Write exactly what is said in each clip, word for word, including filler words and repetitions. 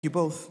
You both.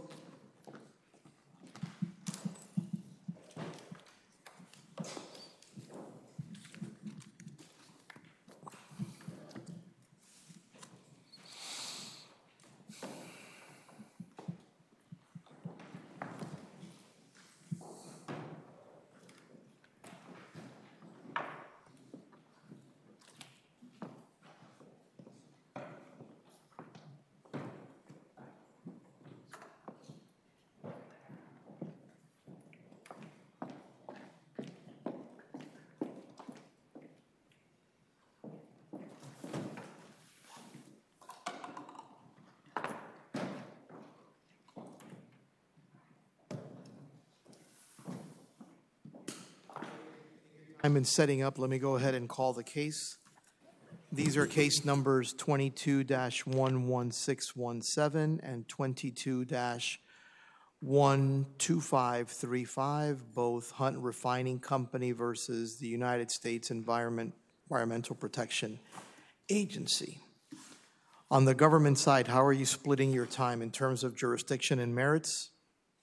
I'm in setting up. Let me go ahead and call the case. These are case numbers twenty-two dash one one six one seven and twenty-two dash one two five three five, both Hunt Refining Company versus the United States Environment, Environmental Protection Agency. On the government side, how are you splitting your time in terms of jurisdiction and merits?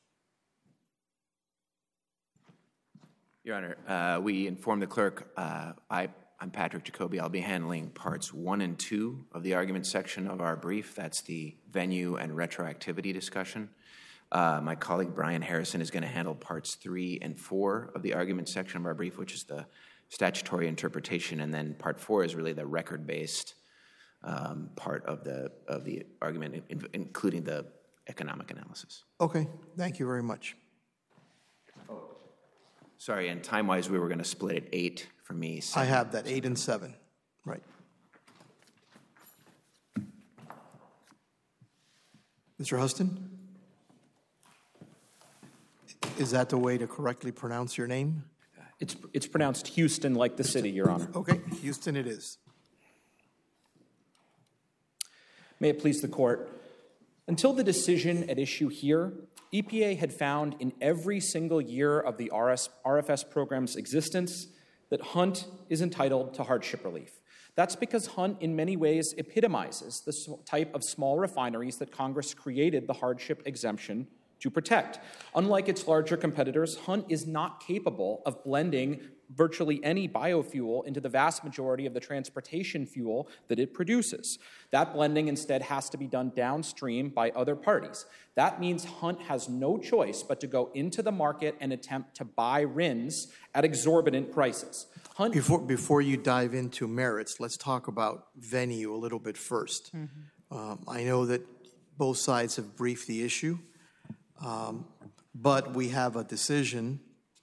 Your Honor, uh, we informed the clerk, uh, I, I'm Patrick Jacoby. I'll be handling parts one and two of the argument section of our brief. That's the venue and retroactivity discussion. Uh, my colleague Brian Harrison is going to handle parts three and four of the argument section of our brief, which is the statutory interpretation, and then part four is really the record-based um, part of the of the argument, in, including the economic analysis. Okay, thank you very much. Sorry, and time-wise, we were going to split it eight for me. I have that, eight and seven, right. Mister Huston? Is that the way to correctly pronounce your name? It's, it's pronounced Houston, like the city, Your Honor. Okay, Houston it is. May it please the Court. Until the decision at issue here, E P A had found in every single year of the R F S program's existence that Hunt is entitled to hardship relief. That's because Hunt, in many ways, epitomizes the type of small refineries that Congress created the hardship exemption to protect. Unlike its larger competitors, Hunt is not capable of blending virtually any biofuel into the vast majority of the transportation fuel that it produces. That blending instead has to be done downstream by other parties. That means Hunt has no choice but to go into the market and attempt to buy R I Ns at exorbitant prices. Hunt Before, before you dive into merits, let's talk about venue a little bit first. Mm-hmm. um, I know that both sides have briefed the issue, um, but we have a decision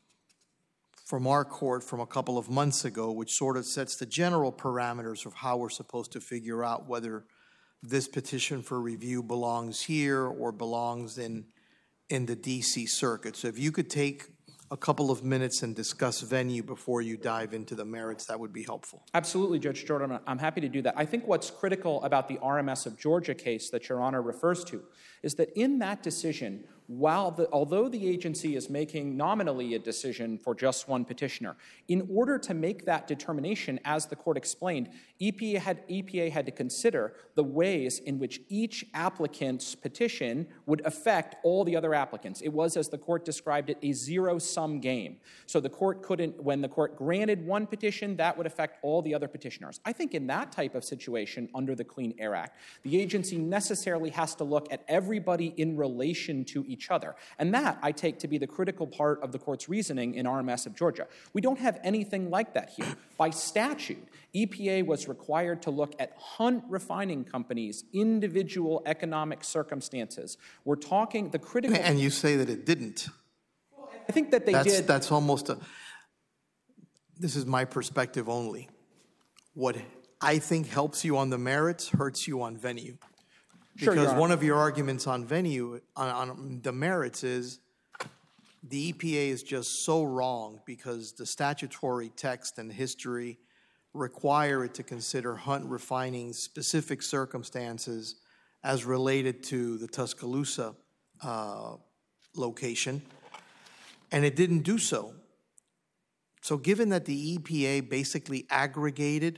from our court from a couple of months ago, which sort of sets the general parameters of how we're supposed to figure out whether this petition for review belongs here or belongs in, in the D C circuit. So if you could take a couple of minutes and discuss venue before you dive into the merits, that would be helpful. Absolutely, Judge Jordan. I'm happy to do that. I think what's critical about the R M S of Georgia case that Your Honor refers to is that in that decision, while the, although the agency is making nominally a decision for just one petitioner, in order to make that determination, as the court explained, E P A had, E P A had to consider the ways in which each applicant's petition would affect all the other applicants. It was, as the court described it, a zero-sum game. So the court couldn't, when the court granted one petition, that would affect all the other petitioners. I think in that type of situation, under the Clean Air Act, the agency necessarily has to look at everybody in relation to each other. And that, I take to be the critical part of the court's reasoning in R M S of Georgia. We don't have anything like that here. By statute, E P A was required to look at Hunt Refining Company's individual economic circumstances. We're talking the critical... And you say that it didn't. I think that they that's, did... That's almost a... This is my perspective only. What I think helps you on the merits hurts you on venue. Because sure, one of your arguments on venue, on, on the merits is the E P A is just so wrong because the statutory text and history require it to consider Hunt Refining's specific circumstances as related to the Tuscaloosa uh, location, and it didn't do so. So given that the E P A basically aggregated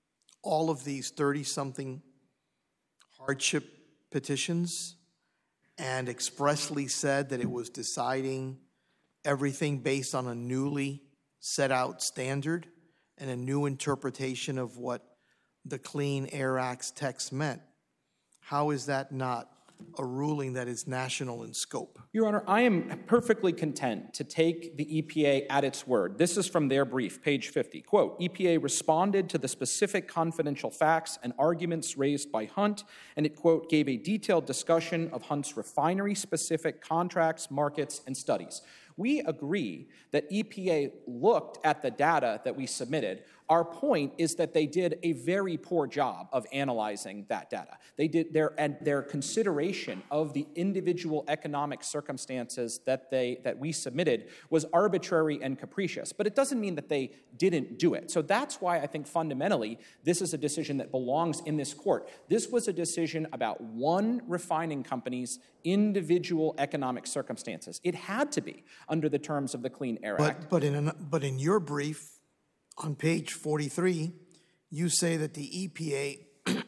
all of these thirty-something hardship petitions and expressly said that it was deciding everything based on a newly set out standard and a new interpretation of what the Clean Air Act's text meant, how is that not a ruling that is national in scope? Your Honor, I am perfectly content to take the E P A at its word. This is from their brief, page fifty. Quote, E P A responded to the specific confidential facts and arguments raised by Hunt, and it, quote, gave a detailed discussion of Hunt's refinery-specific contracts, markets, and studies. We agree that E P A looked at the data that we submitted. Our point is that they did a very poor job of analyzing that data. They did their and their consideration of the individual economic circumstances that they that we submitted was arbitrary and capricious. But it doesn't mean that they didn't do it. So that's why I think fundamentally this is a decision that belongs in this court. This was a decision about one refining company's individual economic circumstances. It had to be under the terms of the Clean Air but, Act. But in, an, but in your brief, on page forty-three, you say that the E P A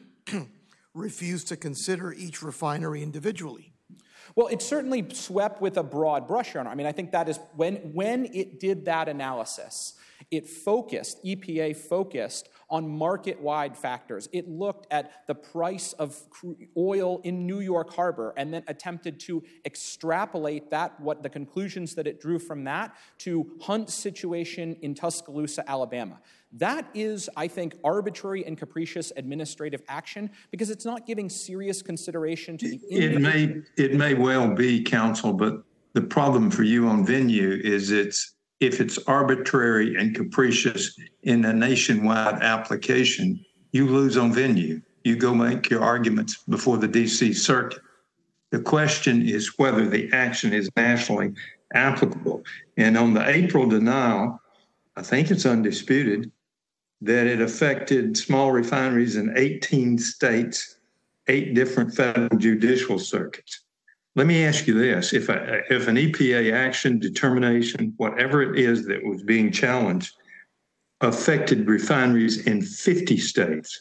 refused to consider each refinery individually. Well, it certainly swept with a broad brush, Your Honor. I mean, I think that is when, when it did that analysis, it focused, E P A focused on market-wide factors. It looked at the price of oil in New York Harbor and then attempted to extrapolate that, what the conclusions that it drew from that, to Hunt's situation in Tuscaloosa, Alabama. That is, I think, arbitrary and capricious administrative action because it's not giving serious consideration to the It may, it may well be, counsel, but the problem for you on venue is it's if it's arbitrary and capricious in a nationwide application, you lose on venue. You go make your arguments before the D C Circuit. The question is whether the action is nationally applicable. And on the April denial, I think it's undisputed that it affected small refineries in eighteen states, eight different federal judicial circuits. Let me ask you this. If, a, if an E P A action, determination, whatever it is that was being challenged, affected refineries in fifty states,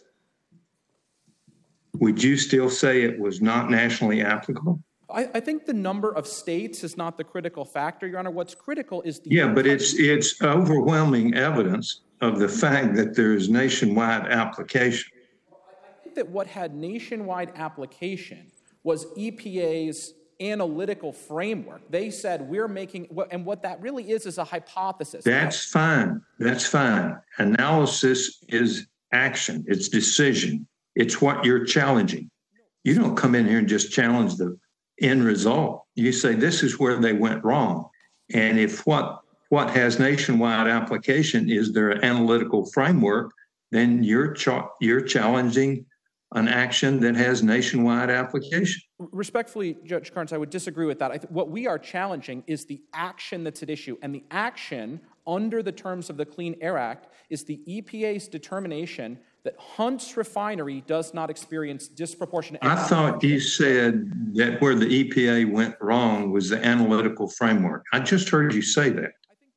would you still say it was not nationally applicable? I, I think the number of states is not the critical factor, Your Honor. What's critical is the... Yeah, but it's it's overwhelming evidence of the fact that there is nationwide application. I think that what had nationwide application was E P A's analytical framework. They said we're making, and what that really is is a hypothesis. That's fine. That's fine. Analysis is action. It's decision. It's what you're challenging. You don't come in here and just challenge the end result. You say this is where they went wrong. And if what what has nationwide application is their analytical framework, then you're ch- you're challenging an action that has nationwide application. Respectfully, Judge Carnes, I would disagree with that. I th- what we are challenging is the action that's at issue, and the action under the terms of the Clean Air Act is the E P A's determination that Hunt's refinery does not experience disproportionate... I thought you said that where the E P A went wrong was the analytical framework. I just heard you say that.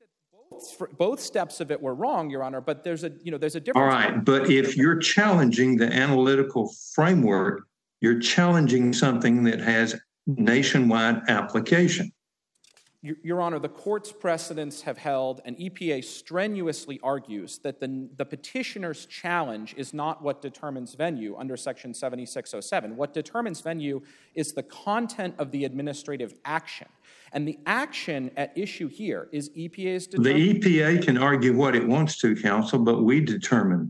Both, both steps of it were wrong, Your Honor, but there's a, you know, there's a difference. All right, but if you're challenging the analytical framework, you're challenging something that has nationwide application. Your, Your Honor, the court's precedents have held, and E P A strenuously argues that the, the petitioner's challenge is not what determines venue under Section seventy-six oh seven. What determines venue is the content of the administrative action. And the action at issue here is E P A's determination. The E P A can argue what it wants to, counsel, but we determine,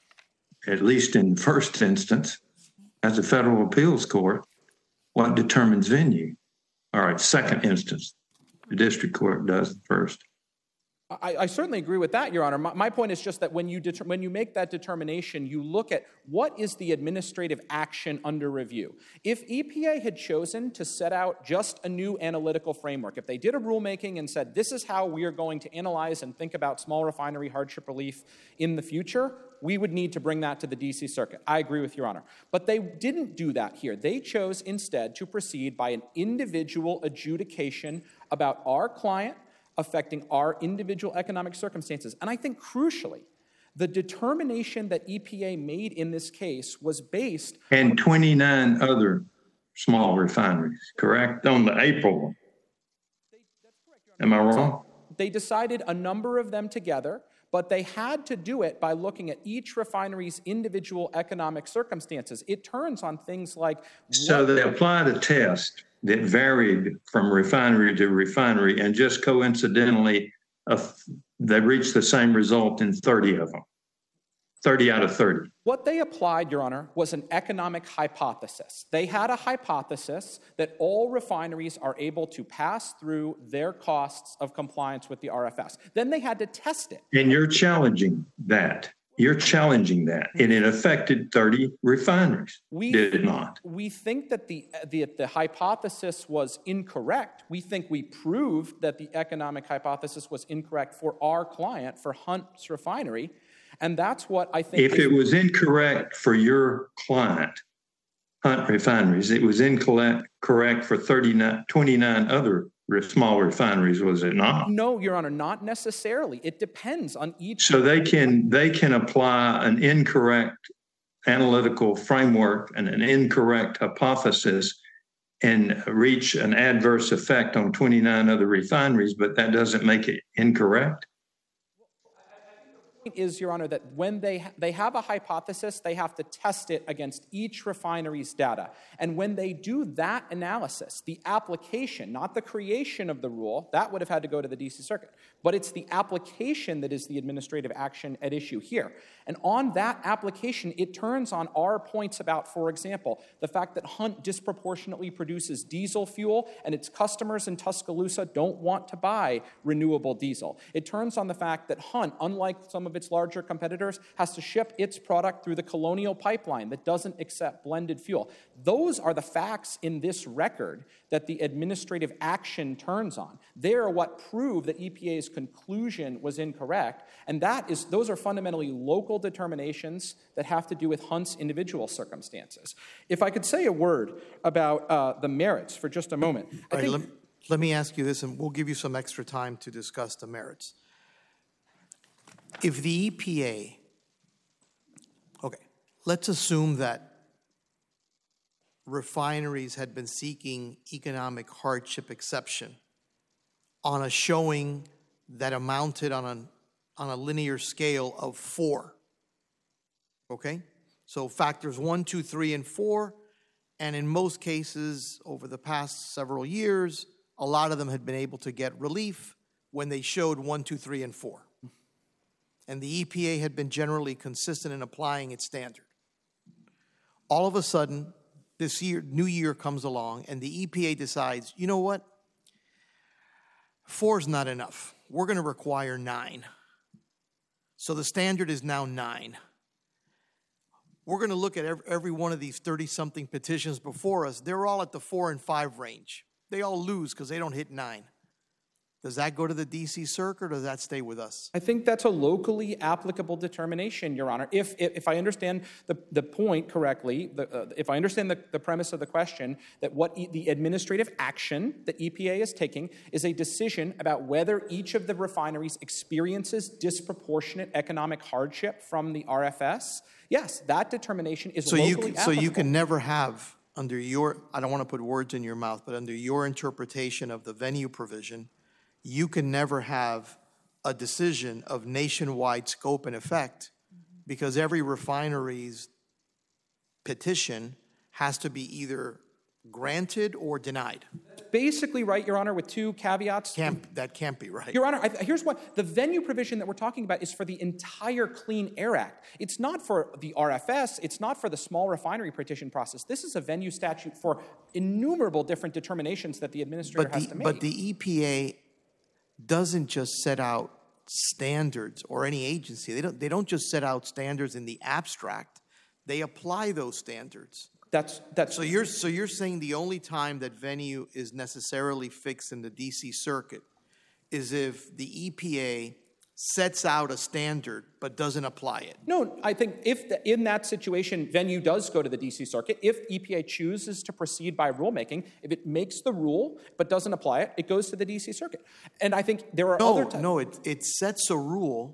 at least in first instance, as a federal appeals court, what determines venue. All right, second instance, the district court does first. I, I certainly agree with that, Your Honor. My, my point is just that when you deter, when you make that determination, you look at what is the administrative action under review. If E P A had chosen to set out just a new analytical framework, if they did a rulemaking and said, this is how we are going to analyze and think about small refinery hardship relief in the future, we would need to bring that to the D C Circuit. I agree with Your Honor. But they didn't do that here. They chose instead to proceed by an individual adjudication about our client affecting our individual economic circumstances. And I think crucially, the determination that E P A made in this case was based and twenty-nine other small refineries, correct? On the April one. Am I wrong? They decided a number of them together, but they had to do it by looking at each refinery's individual economic circumstances. It turns on things like... So they applied a test that varied from refinery to refinery, and just coincidentally, uh, they reached the same result in thirty of them. thirty out of thirty. What they applied, Your Honor, was an economic hypothesis. They had a hypothesis that all refineries are able to pass through their costs of compliance with the R F S. Then they had to test it. And you're challenging that. You're challenging that. And it affected thirty refineries, we, did it not? We think that the, the, the hypothesis was incorrect. We think we proved that the economic hypothesis was incorrect for our client, for Hunt's refinery. And that's what I think... If is, it was incorrect for your client, Hunt Refineries, it was incorrect correct for thirty-nine, twenty-nine other small refineries, was it not? No, Your Honor, not necessarily. It depends on each... So they can, they can apply an incorrect analytical framework and an incorrect hypothesis and reach an adverse effect on twenty-nine other refineries, but that doesn't make it incorrect? Is, Your Honor, that when they ha- they have a hypothesis, they have to test it against each refinery's data. And when they do that analysis, the application, not the creation of the rule, that would have had to go to the D C Circuit, but it's the application that is the administrative action at issue here. And on that application, it turns on our points about, for example, the fact that Hunt disproportionately produces diesel fuel and its customers in Tuscaloosa don't want to buy renewable diesel. It turns on the fact that Hunt, unlike some of its larger competitors, has to ship its product through the Colonial Pipeline that doesn't accept blended fuel. Those are the facts in this record that the administrative action turns on. They are what prove that E P A's conclusion was incorrect, and that is those are fundamentally local determinations that have to do with Hunt's individual circumstances. If I could say a word about uh, the merits for just a moment. I All right, think let, let me ask you this, and we'll give you some extra time to discuss the merits. If the E P A, okay, let's assume that refineries had been seeking economic hardship exception on a showing that amounted on a, on a linear scale of four, okay? So factors one, two, three, and four, and in most cases over the past several years, a lot of them had been able to get relief when they showed one, two, three, and four. And the E P A had been generally consistent in applying its standard. All of a sudden, this year, new year comes along, and the E P A decides, you know what? Four is not enough. We're going to require nine. So the standard is now nine. We're going to look at every, every one of these thirty-something petitions before us. They're all at the four and five range. They all lose because they don't hit nine. Does that go to the D C Circuit, or does that stay with us? I think that's a locally applicable determination, Your Honor. If if, if I understand the, the point correctly, the, uh, if I understand the, the premise of the question, that what e- the administrative action that E P A is taking is a decision about whether each of the refineries experiences disproportionate economic hardship from the R F S, yes, that determination is so locally you can, applicable. So you can never have, under your, I don't want to put words in your mouth, but under your interpretation of the venue provision, you can never have a decision of nationwide scope and effect because every refinery's petition has to be either granted or denied. That's basically right, Your Honor, with two caveats. Can't, that can't be right. Your Honor, I, here's what. The venue provision that we're talking about is for the entire Clean Air Act. It's not for the R F S. It's not for the small refinery petition process. This is a venue statute for innumerable different determinations that the administrator but has the, to make. But the E P A doesn't just set out standards, or any agency. They don't, they don't just set out standards in the abstract. They apply those standards. That's, that's So you're, so you're saying the only time that venue is necessarily fixed in the D C Circuit is if the E P A sets out a standard but doesn't apply it. No, I think if the, in that situation, venue does go to the D C Circuit. If E P A chooses to proceed by rulemaking, if it makes the rule but doesn't apply it, it goes to the D C Circuit. And I think there are No, other types. no, it, it sets a rule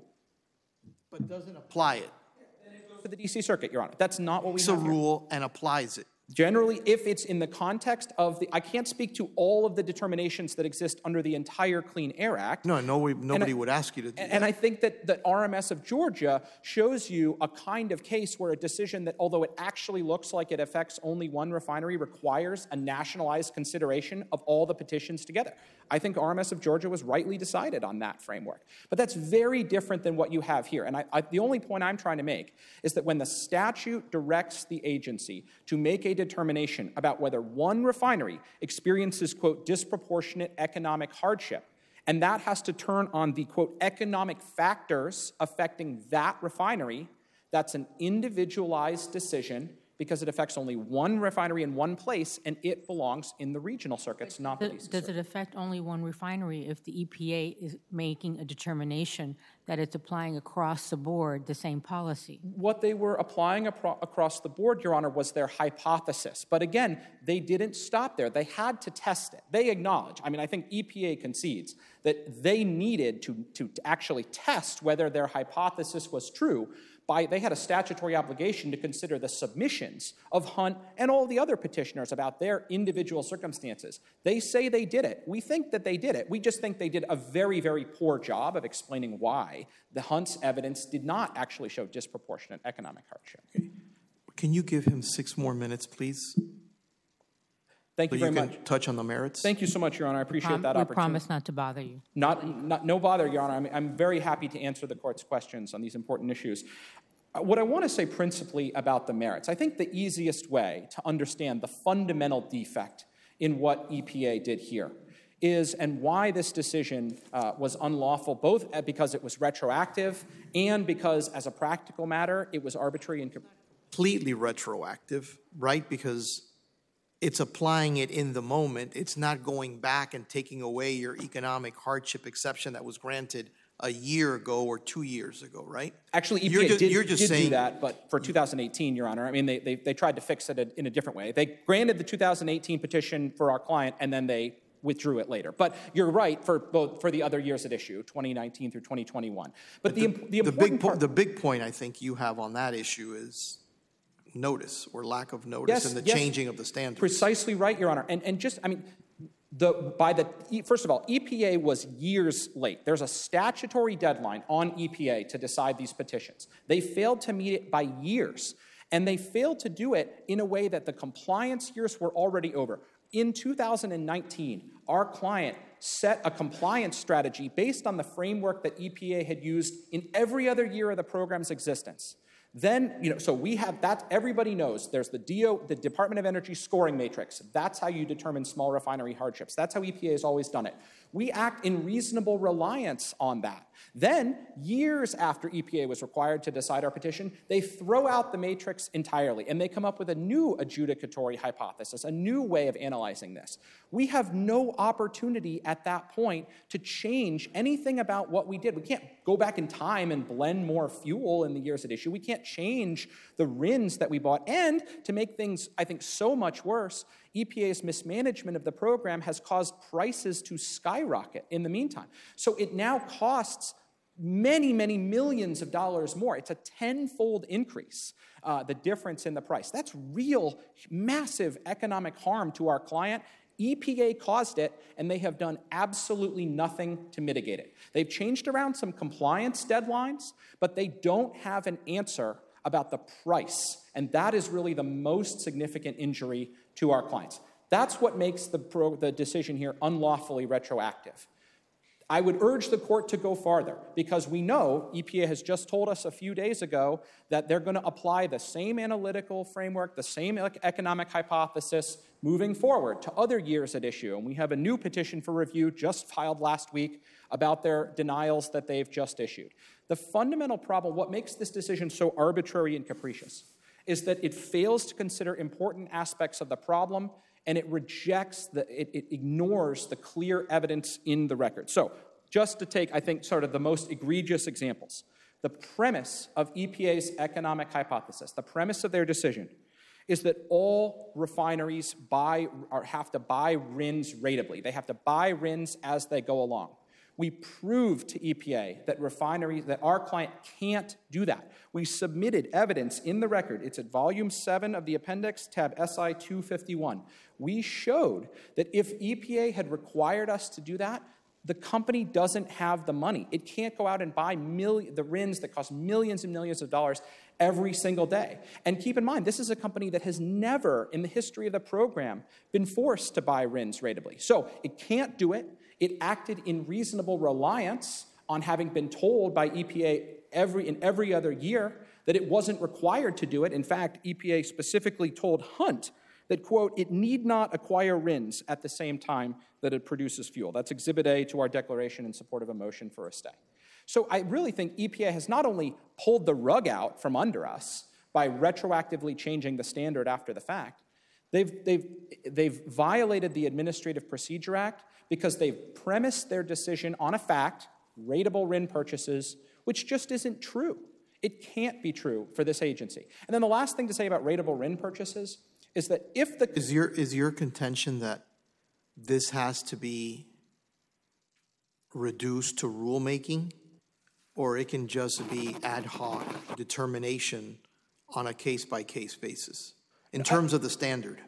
but doesn't apply it. To the D C Circuit, Your Honor. That's not what we It's a have here. rule and applies it. Generally, if it's in the context of the, I can't speak to all of the determinations that exist under the entire Clean Air Act. No, no nobody I, would ask you to do and, that. And I think that the R M S of Georgia shows you a kind of case where a decision that, although it actually looks like it affects only one refinery, requires a nationalized consideration of all the petitions together. I think R M S of Georgia was rightly decided on that framework. But that's very different than what you have here. And I, I, the only point I'm trying to make is that when the statute directs the agency to make a determination about whether one refinery experiences, quote, disproportionate economic hardship, and that has to turn on the, quote, economic factors affecting that refinery, that's an individualized decision because it affects only one refinery in one place, and it belongs in the regional circuits, not the D C Does circuit. it affect only one refinery if the E P A is making a determination that it's applying across the board the same policy? What they were applying apro- across the board, Your Honor, was their hypothesis. But again, they didn't stop there. They had to test it. They acknowledge, I mean, I think E P A concedes that they needed to, to, to actually test whether their hypothesis was true. By, they had a statutory obligation to consider the submissions of Hunt and all the other petitioners about their individual circumstances. They say they did it. We think that they did it. We just think they did a very, very poor job of explaining why the Hunt's evidence did not actually show disproportionate economic hardship. Can you give him six more minutes, please? Thank so you very you can much. touch on the merits? Thank you so much, Your Honor. I appreciate Prom- that we opportunity. promise not to bother you. Not, not, no bother, Your Honor. I'm, I'm very happy to answer the court's questions on these important issues. Uh, what I want to say principally about the merits, I think the easiest way to understand the fundamental defect in what E P A did here is, and why this decision uh, was unlawful, both because it was retroactive and because, as a practical matter, it was arbitrary and completely retroactive, right? Because it's applying it in the moment. It's not going back and taking away your economic hardship exception that was granted a year ago or two years ago, right? Actually, E P A You're just- did, you're just did saying- do that, but for two thousand eighteen, Your Honor. I mean, they, they, they tried to fix it in a different way. They granted the two thousand eighteen petition for our client, and then they withdrew it later. But you're right for both for the other years at issue, twenty nineteen through twenty twenty-one. But, but the, the, the important big po- part, the big point I think you have on that issue is notice or lack of notice Yes, and the yes. changing of the standards. Precisely right, Your Honor. And and just, I mean, the by the first of all, E P A was years late. There's a statutory deadline on E P A to decide these petitions. They failed to meet it by years, and they failed to do it in a way that the compliance years were already over. In two thousand nineteen, our client set a compliance strategy based on the framework that E P A had used in every other year of the program's existence. Then, you know, so we have that, everybody knows there's the D O, the Department of Energy scoring matrix. That's how you determine small refinery hardships. That's how E P A has always done it. We act in reasonable reliance on that. Then, years after E P A was required to decide our petition, they throw out the matrix entirely, and they come up with a new adjudicatory hypothesis, a new way of analyzing this. We have no opportunity at that point to change anything about what we did. We can't go back in time and blend more fuel in the years at issue. We can't change the R I Ns that we bought. And to make things, I think, so much worse, E P A's mismanagement of the program has caused prices to skyrocket in the meantime. So it now costs many, many millions of dollars more. It's a tenfold increase, uh, the difference in the price. That's real, massive economic harm to our client. E P A caused it, and they have done absolutely nothing to mitigate it. They've changed around some compliance deadlines, but they don't have an answer about the price, and that is really the most significant injury to our clients. That's what makes the, pro- the decision here unlawfully retroactive. I would urge the court to go farther, because we know E P A has just told us a few days ago that they're going to apply the same analytical framework, the same economic hypothesis moving forward to other years at issue. And we have a new petition for review just filed last week about their denials that they've just issued. The fundamental problem, what makes this decision so arbitrary and capricious, is that it fails to consider important aspects of the problem, and it rejects, the, it, it ignores the clear evidence in the record. So just to take, I think, sort of the most egregious examples, the premise of E P A's economic hypothesis, the premise of their decision, is that all refineries buy or have to buy R I Ns ratably. They have to buy R I Ns as they go along. We proved to E P A that refineries, that our client can't do that. We submitted evidence in the record. It's at volume seven of the appendix, tab S I two fifty-one. We showed that if E P A had required us to do that, the company doesn't have the money. It can't go out and buy million, the R I Ns that cost millions and millions of dollars every single day. And keep in mind, this is a company that has never in the history of the program been forced to buy R I Ns ratably. So it can't do it. It acted in reasonable reliance on having been told by E P A every in every other year that it wasn't required to do it. In fact, E P A specifically told Hunt that, quote, it need not acquire R I Ns at the same time that it produces fuel. That's Exhibit A to our declaration in support of a motion for a stay. So I really think E P A has not only pulled the rug out from under us by retroactively changing the standard after the fact, they've, they've, they've violated the Administrative Procedure Act because they've premised their decision on a fact, ratable R I N purchases, which just isn't true. It can't be true for this agency. And then the last thing to say about ratable R I N purchases is that if the... Is your, is your contention that this has to be reduced to rulemaking, or it can just be ad hoc determination on a case-by-case basis in terms of the standard?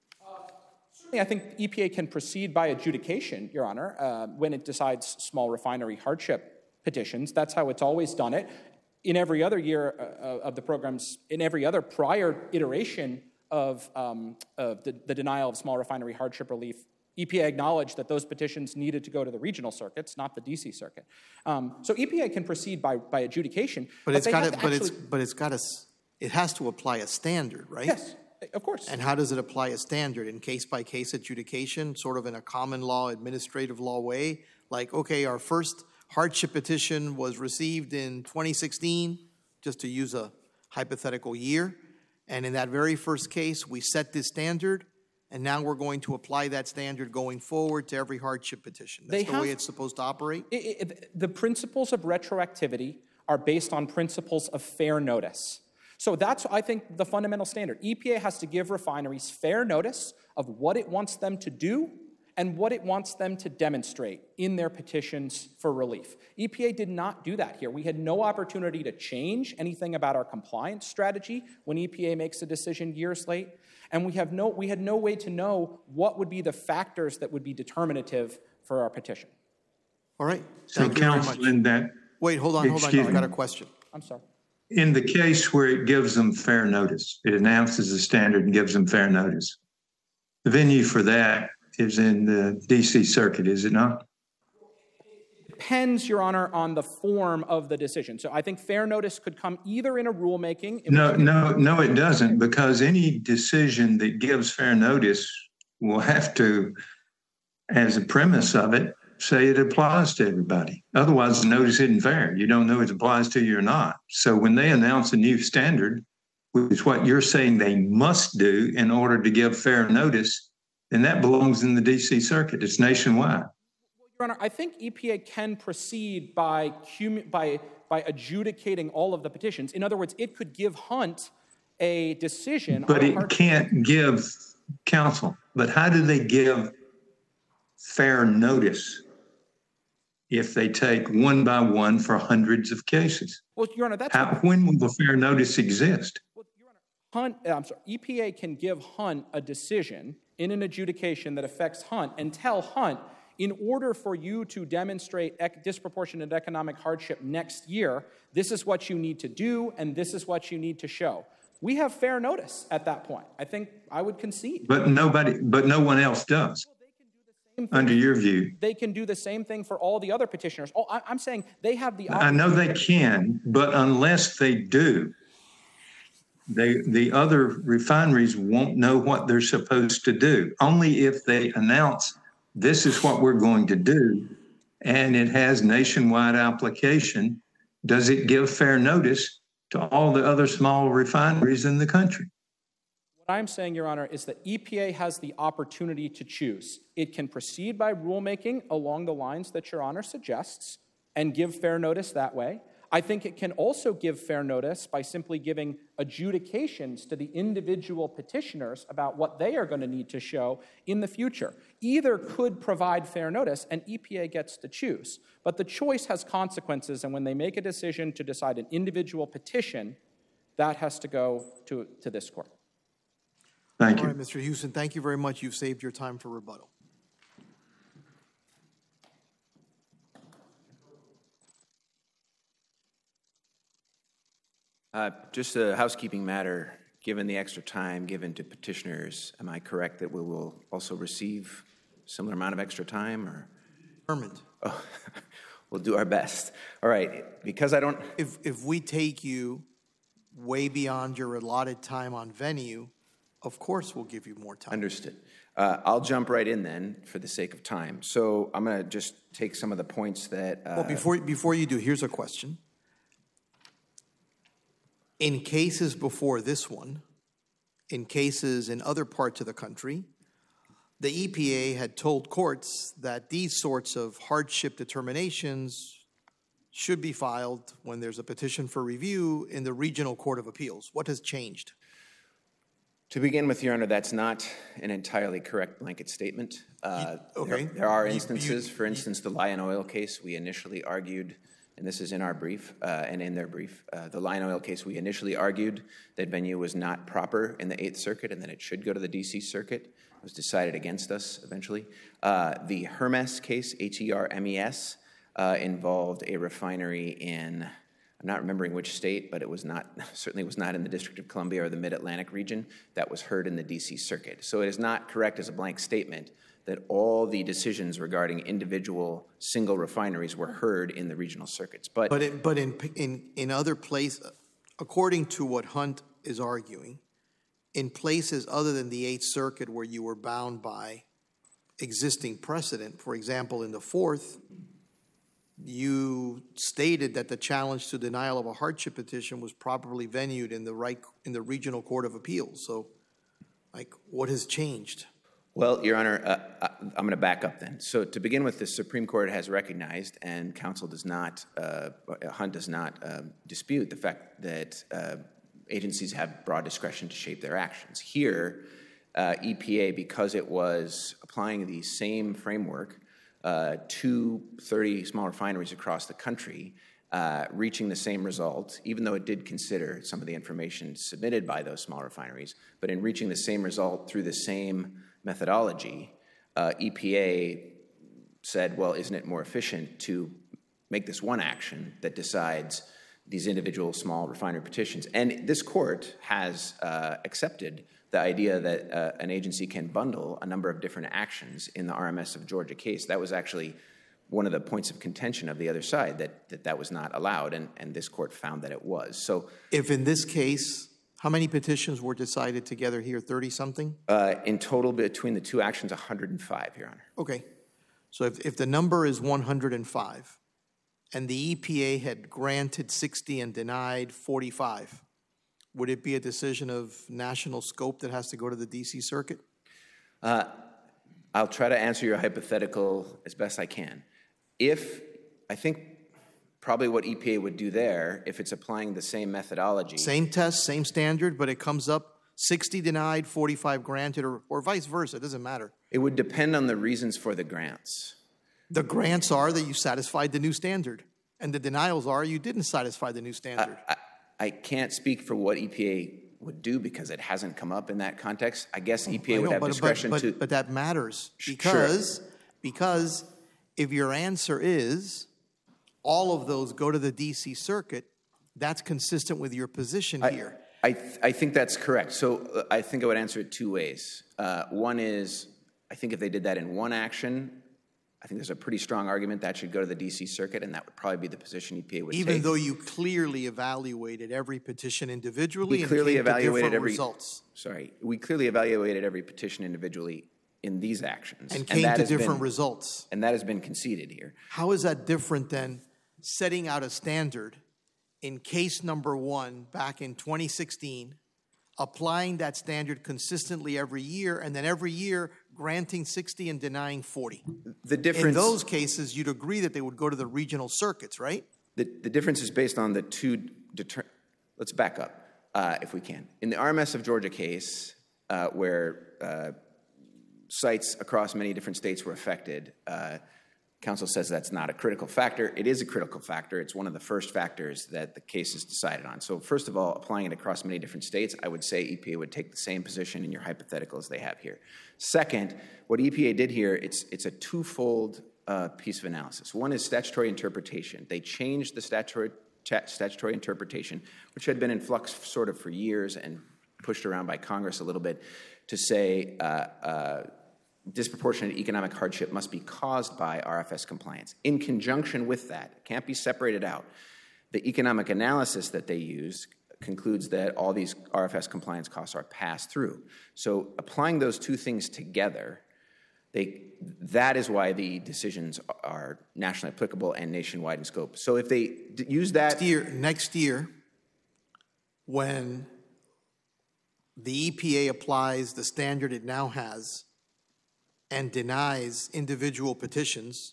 I think E P A can proceed by adjudication, Your Honor, uh, when it decides small refinery hardship petitions. That's how it's always done it. In every other year uh, of the programs, in every other prior iteration of, um, of the, the denial of small refinery hardship relief, E P A acknowledged that those petitions needed to go to the regional circuits, not the D C circuit. Um, so E P A can proceed by, by adjudication, but, but it's got to, but actually, it's but it's got to it has to apply a standard, right? Yes. Of course. And how does it apply a standard? In case-by-case adjudication, sort of in a common law, administrative law way? Like, okay, our first hardship petition was received in twenty sixteen, just to use a hypothetical year. And in that very first case, we set this standard, and now we're going to apply that standard going forward to every hardship petition. That's They the have, way it's supposed to operate? It, it, the principles of retroactivity are based on principles of fair notice. So that's, I think, the fundamental standard. E P A has to give refineries fair notice of what it wants them to do and what it wants them to demonstrate in their petitions for relief. E P A did not do that here. We had no opportunity to change anything about our compliance strategy when E P A makes a decision years late, and we have no, we had no way to know what would be the factors that would be determinative for our petition. All right. So, Thank you very counsel, much. in that... Wait, hold on, hold on. No, I got a question. I'm sorry. In the case where it gives them fair notice, it announces the standard and gives them fair notice, the venue for that is in the D C circuit, is it not? Depends, Your Honor, on the form of the decision. So I think fair notice could come either in a rulemaking. In No, which no, no, it doesn't, because any decision that gives fair notice will have to, as a premise of it, say it applies to everybody. Otherwise, the notice isn't fair. You don't know if it applies to you or not. So when they announce a new standard, which is what you're saying they must do in order to give fair notice, then that belongs in the D C circuit. It's nationwide. Well, Your Honor, I think E P A can proceed by, cum- by, by adjudicating all of the petitions. In other words, it could give Hunt a decision. But on it hard- can't give counsel. But how do they give fair notice if they take one by one for hundreds of cases? Well, Your Honor, that's How, when will the fair notice exist? Well, Your Honor, Hunt, I'm sorry, E P A can give Hunt a decision in an adjudication that affects Hunt and tell Hunt, in order for you to demonstrate ec- disproportionate economic hardship next year, this is what you need to do and this is what you need to show. We have fair notice at that point. I think I would concede. But nobody, but no one else does. Under your view, They can do the same thing for all the other petitioners. Oh, I, I'm saying they have the I know they can, but unless they do, they the other refineries won't know what they're supposed to do. Only if they announce this is what we're going to do, and it has nationwide application, does it give fair notice to all the other small refineries in the country. What I'm saying, Your Honor, is that E P A has the opportunity to choose. It can proceed by rulemaking along the lines that Your Honor suggests and give fair notice that way. I think it can also give fair notice by simply giving adjudications to the individual petitioners about what they are going to need to show in the future. Either could provide fair notice, and E P A gets to choose. But the choice has consequences, and when they make a decision to decide an individual petition, that has to go to, to this court. Thank All you. right, Mister Houston, thank you very much. You've saved your time for rebuttal. Uh, just a housekeeping matter. Given the extra time given to petitioners, am I correct that we will also receive a similar amount of extra time? Or Determined. oh, we'll do our best. All right. Because I don't. If, if we take you way beyond your allotted time on venue, of course we'll give you more time. Understood. Uh, I'll jump right in then for the sake of time. So I'm going to just take some of the points that. Uh, Well, before, before you do, here's a question. In cases before this one, in cases in other parts of the country, the E P A had told courts that these sorts of hardship determinations should be filed when there's a petition for review in the Regional Court of Appeals. What has changed? To begin with, Your Honor, that's not an entirely correct blanket statement. Uh, okay. There, there are You- instances, you- for instance, the Lion Oil case, we initially argued, and this is in our brief uh, and in their brief, uh, the Lion Oil case, we initially argued that venue was not proper in the Eighth Circuit and that it should go to the D C Circuit. It was decided against us eventually. Uh, the Hermes case, H E R M E S, uh, involved a refinery in, I'm not remembering which state, but it was not, certainly was not in the District of Columbia or the Mid-Atlantic region. That was heard in the D C Circuit. So it is not correct as a blank statement that all the decisions regarding individual single refineries were heard in the regional circuits. But, But in, but in, in, in other places, according to what Hunt is arguing, in places other than the Eighth Circuit where you were bound by existing precedent, for example, in the Fourth, you stated that the challenge to denial of a hardship petition was properly venued in the right, in the Regional Court of Appeals. So, like, what has changed? well, Your Honor, uh, I'm going to back up then. So to begin with, the Supreme Court has recognized, and counsel does not, uh, Hunt does not uh, dispute the fact that uh, agencies have broad discretion to shape their actions. Here, uh, E P A, because it was applying the same framework uh, to thirty small refineries across the country, uh, reaching the same result, even though it did consider some of the information submitted by those small refineries, but in reaching the same result through the same methodology, uh, E P A said, well, isn't it more efficient to make this one action that decides these individual small refinery petitions? And this court has uh, accepted the idea that uh, an agency can bundle a number of different actions in the R M S of Georgia case. That was actually one of the points of contention of the other side, that that, that was not allowed, and, and this court found that it was. So If in this case, how many petitions were decided together here, thirty-something? uh, in total, between the two actions, one hundred five, Your Honor. Okay. So if, if the number is one hundred five, and the E P A had granted sixty and denied forty-five, would it be a decision of national scope that has to go to the D C Circuit? Uh, I'll try to answer your hypothetical as best I can. If, I think probably what E P A would do there, if it's applying the same methodology. Same test, same standard, but it comes up sixty denied, forty-five granted, or, or vice versa, it doesn't matter. It would depend on the reasons for the grants. The grants are that you satisfied the new standard, and the denials are you didn't satisfy the new standard. I, I can't speak for what E P A would do because it hasn't come up in that context. I guess E P A I would know, have but, discretion but, to. but, but that matters Sure. because, because if your answer is all of those go to the D C Circuit, that's consistent with your position I, here. I, th- I think that's correct. So uh, I think I would answer it two ways. Uh, one is, I think if they did that in one action, I think there's a pretty strong argument that should go to the D C Circuit, and that would probably be the position E P A would Even take. though you clearly evaluated every petition individually We and clearly came to evaluated different every results. Sorry, we clearly evaluated every petition individually in these actions, And came that to has different been, results. and that has been conceded here. How is that different than setting out a standard in case number one back in twenty sixteen, applying that standard consistently every year, and then every year granting sixty and denying forty? The In difference. those cases, you'd agree that they would go to the regional circuits, right? The, the difference is based on the two, deter- let's back up, uh, if we can. In the R M S of Georgia case, uh, where uh, sites across many different states were affected, uh, counsel says that's not a critical factor. It is a critical factor. It's one of the first factors that the case is decided on. So first of all, applying it across many different states, I would say E P A would take the same position in your hypothetical as they have here. Second, what E P A did here, it's, it's a twofold uh, piece of analysis. One is statutory interpretation. They changed the statutory, statutory interpretation, which had been in flux sort of for years and pushed around by Congress a little bit, to say uh, uh, disproportionate economic hardship must be caused by R F S compliance. In conjunction with that, it can't be separated out, the economic analysis that they use concludes that all these R F S compliance costs are passed through. So applying those two things together, they, that is why the decisions are nationally applicable and nationwide in scope. So if they d- use that... Next year, next year, when the E P A applies the standard it now has and denies individual petitions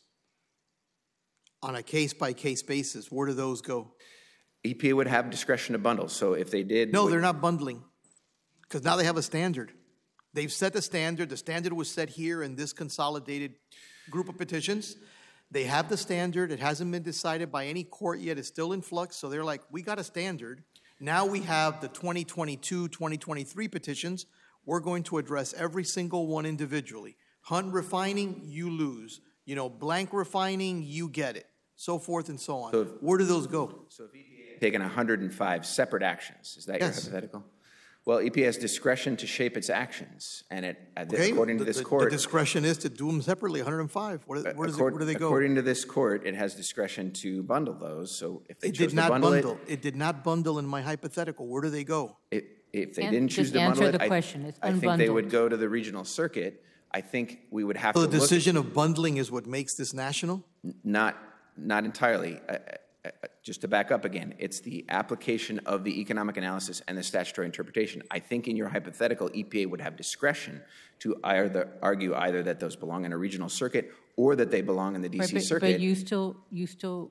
on a case-by-case basis, where do those go? E P A would have discretion to bundle. So if they did... No, would, they're not bundling, because now they have a standard. They've set the standard. The standard was set here in this consolidated group of petitions. They have the standard. It hasn't been decided by any court yet. It's still in flux. So they're like, we got a standard. Now we have the twenty twenty-two, twenty twenty-three petitions. We're going to address every single one individually. Hunt refining, you lose. You know, blank refining, you get it. So forth and so on. So if, Where do those go? So if E P A had taken one hundred five separate actions, is that yes. your hypothetical? Well, E P A has discretion to shape its actions, and it, okay. according the, to this the, court... The discretion is to do them separately, one hundred five. Where, where, does accord, it, where do they go? According to this court, it has discretion to bundle those, so if they it chose did not to bundle bundle. it... It did not bundle in my hypothetical. Where do they go? It, if they An- didn't choose just to bundle answer it, the I, question. It's I think they unbundled. would go to the regional circuit. I think we would have So to the look... decision of bundling is what makes this national? Not, not entirely. Uh, uh, just to back up again, it's the application of the economic analysis and the statutory interpretation. I think in your hypothetical, E P A would have discretion to either argue either that those belong in a regional circuit or that they belong in the D C Right, but, circuit. but you still, you still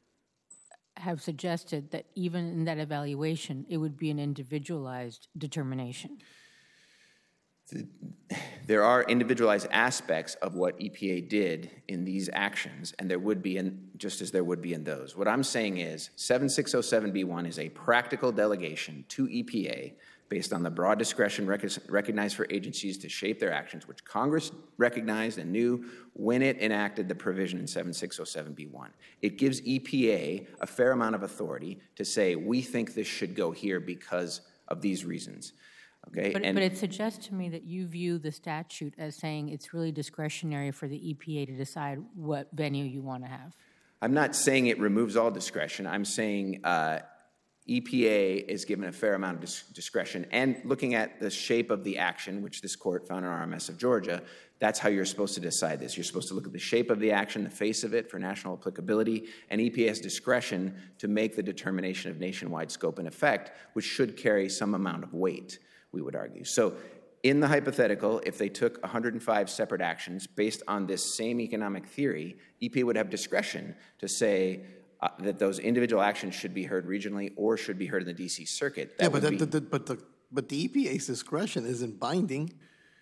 have suggested that even in that evaluation, it would be an individualized determination. There are individualized aspects of what E P A did in these actions, and there would be, in, just as there would be in those. What I'm saying is seventy-six oh seven B one is a practical delegation to E P A based on the broad discretion rec- recognized for agencies to shape their actions, which Congress recognized and knew when it enacted the provision in seventy-six oh seven B one. It gives E P A a fair amount of authority to say, we think this should go here because of these reasons. Okay, But, and but it suggests to me that you view the statute as saying it's really discretionary for the E P A to decide what venue you want to have. I'm not saying it removes all discretion. I'm saying uh, E P A is given a fair amount of dis- discretion. And looking at the shape of the action, which this court found in R M S of Georgia, that's how you're supposed to decide this. You're supposed to look at the shape of the action, the face of it for national applicability, and E P A has discretion to make the determination of nationwide scope and effect, which should carry some amount of weight, we would argue. So in the hypothetical, if they took one hundred five separate actions based on this same economic theory, E P A would have discretion to say uh, that those individual actions should be heard regionally or should be heard in the D C circuit. That yeah, but, would that, be, the, the, but, the, but the E P A's discretion isn't binding.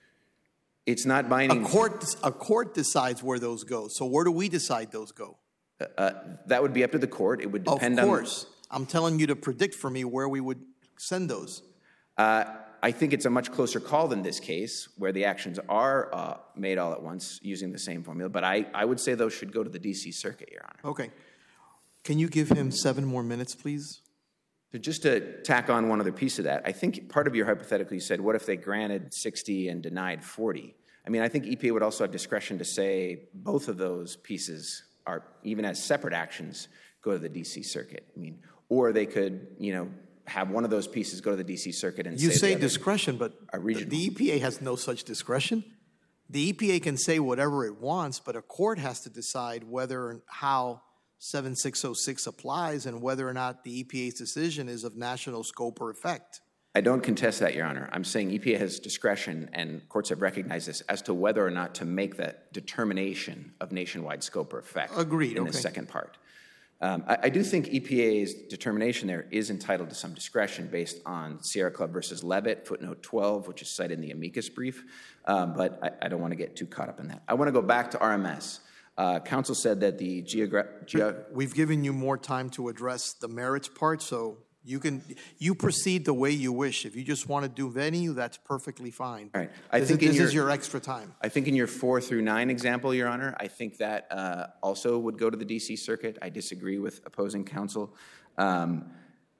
It's not binding. A court, a court decides where those go. So where do we decide those go? Uh, that would be up to the court. It would depend on... Of course. On, I'm telling you to predict for me where we would send those. Uh, I think it's a much closer call than this case, where the actions are uh, made all at once using the same formula. But I, I would say those should go to the D C circuit, Your Honor. Okay. Can you give him seven more minutes, please? So just to tack on one other piece of that, I think part of your hypothetical, you said, what if they granted sixty and denied forty? I mean, I think E P A would also have discretion to say both of those pieces are, even as separate actions, go to the D C circuit. I mean, or they could, you know, have one of those pieces go to the D C circuit and you say, say the other discretion, but are regional. the E P A has no such discretion. The E P A can say whatever it wants, but a court has to decide whether and how seventy-six oh six applies and whether or not the E P A's decision is of national scope or effect. I don't contest that, Your Honor. I'm saying E P A has discretion, and courts have recognized this, as to whether or not to make that determination of nationwide scope or effect. Agreed, in okay. the second part. Um, I, I do think E P A's determination there is entitled to some discretion based on Sierra Club versus Levitt, footnote twelve, which is cited in the amicus brief, um, but I, I don't want to get too caught up in that. I want to go back to R M S. Uh, counsel said that the geographic... Ge- We've given you more time to address the merits part, so you can you proceed the way you wish. If you just want to do venue, that's perfectly fine. All right. I this think is, in this your, is your extra time. I think in your four through nine example, Your Honor, I think that uh, also would go to the D C Circuit. I disagree with opposing counsel. Um,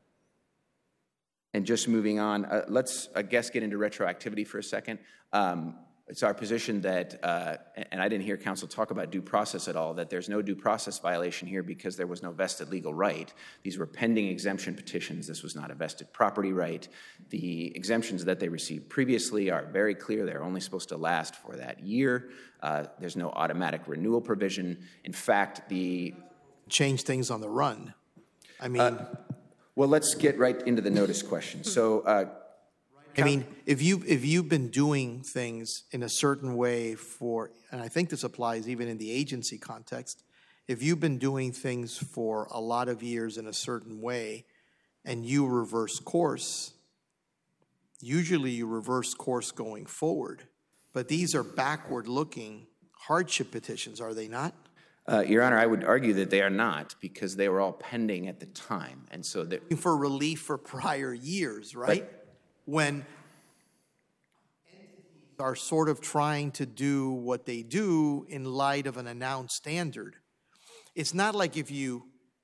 and just moving on, uh, let's, I guess, get into retroactivity for a second. Um, It's our position that, uh, and I didn't hear counsel talk about due process at all, that there's no due process violation here because there was no vested legal right. These were pending exemption petitions. This was not a vested property right. The exemptions that they received previously are very clear. They're only supposed to last for that year. Uh, there's no automatic renewal provision. In fact, the... Change things on the run. I mean... Uh, well, let's get right into the notice question. So... Uh, I mean, if you if you've been doing things in a certain way for, and I think this applies even in the agency context, if you've been doing things for a lot of years in a certain way, and you reverse course, usually you reverse course going forward. But these are backward-looking hardship petitions, are they not? Uh, Your Honor, I would argue that they are not because they were all pending at the time, and so that for relief for prior years, right? But, when entities are sort of trying to do what they do in light of an announced standard. It's not like if you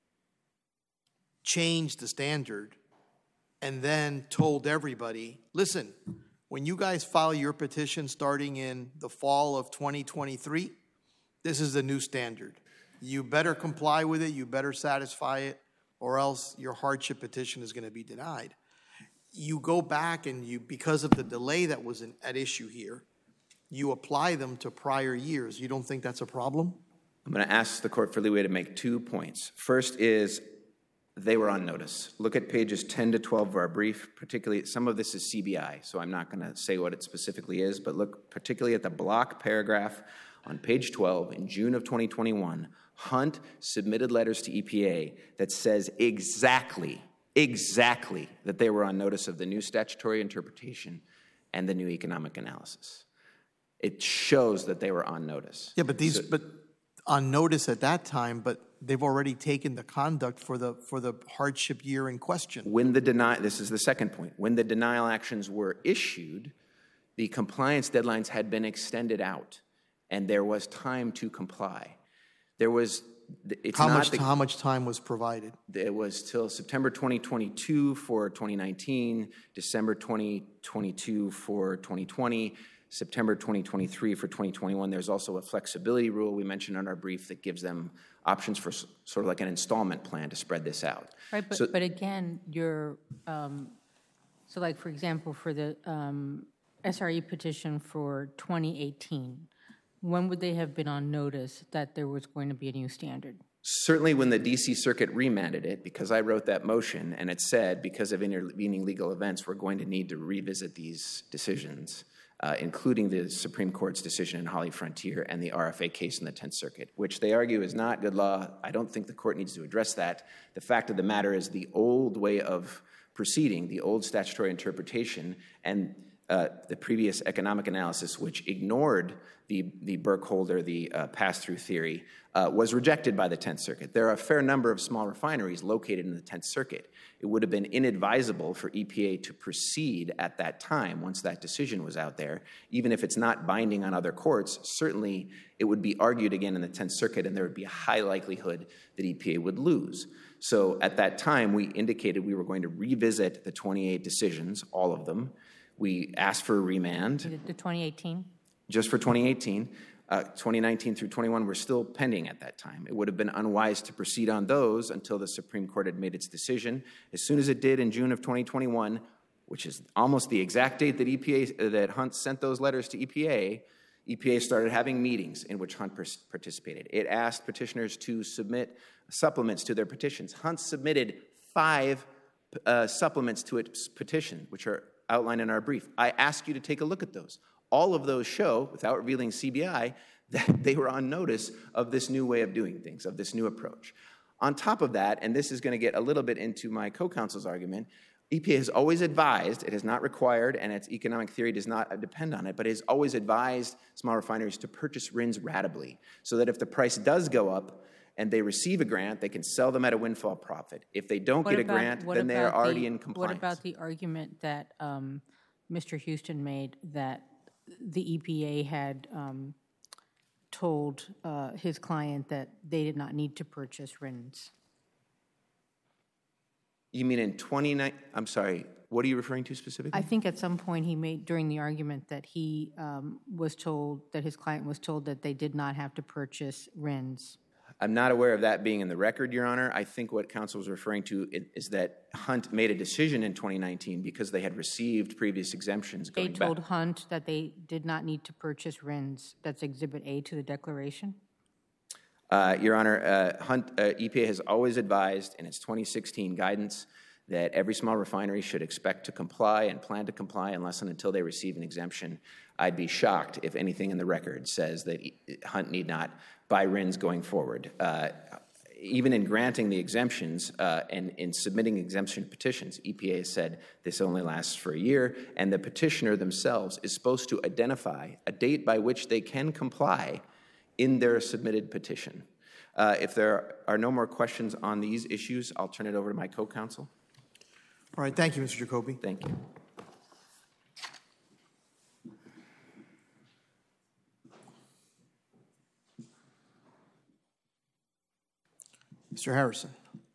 changed the standard and then told everybody, listen, when you guys file your petition starting in the fall of twenty twenty-three, this is the new standard. You better comply with it, you better satisfy it, or else your hardship petition is going to be denied. You go back and you, because of the delay that was in, at issue here, you apply them to prior years. You don't think that's a problem? I'm going to ask the court for leeway to make two points. First is they were on notice. Look at pages ten to twelve of our brief, particularly, some of this is C B I, so I'm not going to say what it specifically is, but look particularly at the block paragraph on page twelve. In June of twenty twenty-one, Hunt submitted letters to E P A that says exactly Exactly that they were on notice of the new statutory interpretation and the new economic analysis. It shows that they were on notice. Yeah, but these, so, but on notice at that time, but they've already taken the conduct for the for the hardship year in question. When the denial, this is the second point. When the denial actions were issued, the compliance deadlines had been extended out, and there was time to comply. There was. It's how not much the, how much time was provided? It was till September twenty twenty-two for twenty nineteen, December twenty twenty-two for twenty twenty, September twenty twenty-three for twenty twenty-one. There's also a flexibility rule we mentioned in our brief that gives them options for sort of like an installment plan to spread this out. Right, but, so, but again, you're, um, so like for example, for the um, S R E petition for twenty eighteen, when would they have been on notice that there was going to be a new standard? Certainly when the D C Circuit remanded it, because I wrote that motion, and it said, because of intervening legal events, we're going to need to revisit these decisions, uh, including the Supreme Court's decision in Holly Frontier and the R F A case in the Tenth Circuit, which they argue is not good law. I don't think the court needs to address that. The fact of the matter is the old way of proceeding, the old statutory interpretation, and uh, the previous economic analysis, which ignored the, the Burkholder, the uh, pass-through theory, uh, was rejected by the Tenth Circuit. There are a fair number of small refineries located in the Tenth Circuit. It would have been inadvisable for E P A to proceed at that time once that decision was out there. Even if it's not binding on other courts, certainly it would be argued again in the Tenth Circuit, and there would be a high likelihood that E P A would lose. So at that time, we indicated we were going to revisit the twenty-eight decisions, all of them. We asked for a remand. The twenty eighteen? Just for twenty eighteen. Uh, twenty nineteen through twenty-one were still pending at that time. It would have been unwise to proceed on those until the Supreme Court had made its decision. As soon as it did in June of twenty twenty-one, which is almost the exact date that E P A, that Hunt sent those letters to E P A, E P A started having meetings in which Hunt participated. It asked petitioners to submit supplements to their petitions. Hunt submitted five uh, supplements to its petition, which are outlined in our brief. I ask you to take a look at those. All of those show, without revealing C B I, that they were on notice of this new way of doing things, of this new approach. On top of that, and this is going to get a little bit into my co-counsel's argument, E P A has always advised, it is not required, and its economic theory does not depend on it, but it has always advised small refineries to purchase R I Ns ratably, so that if the price does go up and they receive a grant, they can sell them at a windfall profit. If they don't What get a about- grant, what then they are about already the- in compliance. What about the argument that um, Mister Houston made that the E P A had um, told uh, his client that they did not need to purchase R I Ns? You mean in twenty-nine, I'm sorry, what are you referring to specifically? I think at some point he made during the argument that he um, was told, that his client was told that they did not have to purchase R I Ns. I'm not aware of that being in the record, Your Honor. I think what counsel was referring to i- is that Hunt made a decision in twenty nineteen because they had received previous exemptions They going told back. Hunt that they did not need to purchase R I Ns. That's Exhibit A to the declaration. Uh, Your Honor, uh, Hunt, uh, E P A has always advised in its twenty sixteen guidance that every small refinery should expect to comply and plan to comply unless and until they receive an exemption. I'd be shocked if anything in the record says that E- Hunt need not buy R I Ns going forward. Uh, even in granting the exemptions uh, and in submitting exemption petitions, E P A has said this only lasts for a year, and the petitioner themselves is supposed to identify a date by which they can comply in their submitted petition. Uh, if there are no more questions on these issues, I'll turn it over to my co-counsel. All right, thank you, Mister Jacoby. Thank you. Mister Harrison.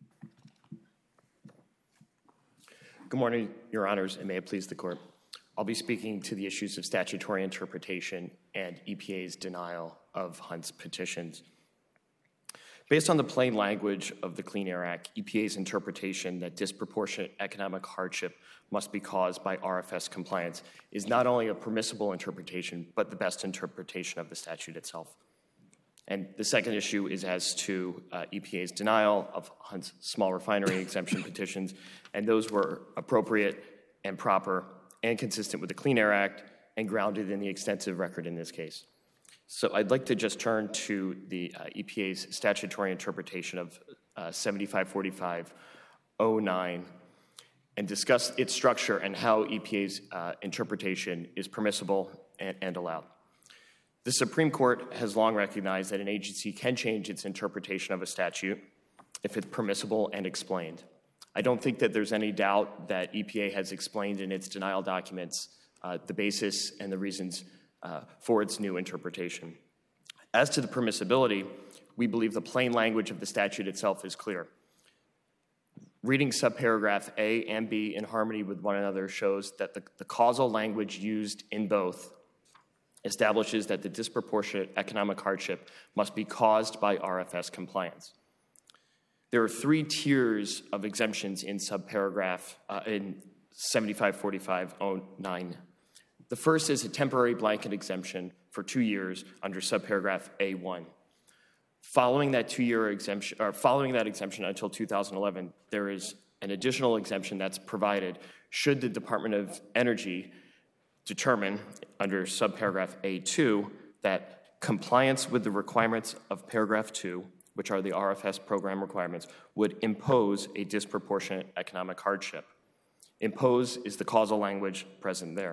Good morning, Your Honors, and may it please the Court. I'll be speaking to the issues of statutory interpretation and E P A's denial of Hunt's petitions. Based on the plain language of the Clean Air Act, E P A's interpretation that disproportionate economic hardship must be caused by R F S compliance is not only a permissible interpretation, but the best interpretation of the statute itself. And the second issue is as to uh, E P A's denial of Hunt's small refinery exemption petitions, and those were appropriate and proper and consistent with the Clean Air Act and grounded in the extensive record in this case. So I'd like to just turn to the uh, E P A's statutory interpretation of uh, seventy-five forty-five oh nine and discuss its structure and how E P A's uh, interpretation is permissible and, and allowed. The Supreme Court has long recognized that an agency can change its interpretation of a statute if it's permissible and explained. I don't think that there's any doubt that E P A has explained in its denial documents uh, the basis and the reasons uh, for its new interpretation. As to the permissibility, we believe the plain language of the statute itself is clear. Reading subparagraph A and B in harmony with one another shows that the, the causal language used in both establishes that the disproportionate economic hardship must be caused by R F S compliance. There are three tiers of exemptions in subparagraph uh, in seventy-five forty-five oh nine. The first is a temporary blanket exemption for two years under subparagraph A one. Following that two-year exemption, or following that exemption until two thousand eleven, there is an additional exemption that's provided should the Department of Energy determine under subparagraph A two that compliance with the requirements of paragraph two, which are the R F S program requirements, would impose a disproportionate economic hardship. Impose is the causal language present there.